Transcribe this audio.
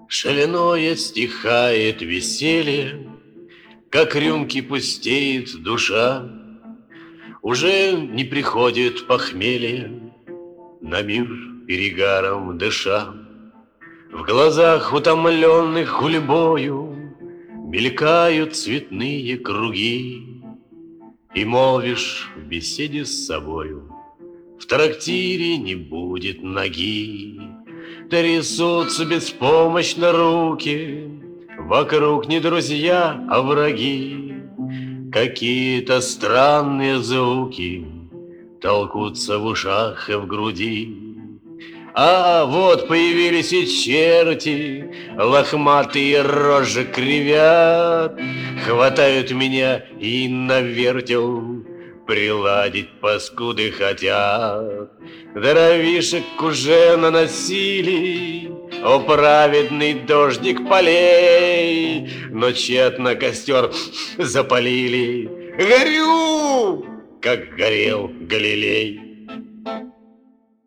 Шаленое стихает веселье, как рюмки пустеет душа. Уже не приходит похмелье, на мир перегаром дыша. В глазах, утомленных гульбою, мелькают цветные круги. И молвишь в беседе с собою: в трактире не будет ноги. Трясутся беспомощно руки, вокруг не друзья, а враги. Какие-то странные звуки толкутся в ушах и в груди. А вот появились и черти, лохматые рожи кривят, хватают меня и на вертел приладить паскуды хотят. Дровишек уже наносили, о праведный дождик полей, но тщетно костер запалили. Горю, как горел Галилей.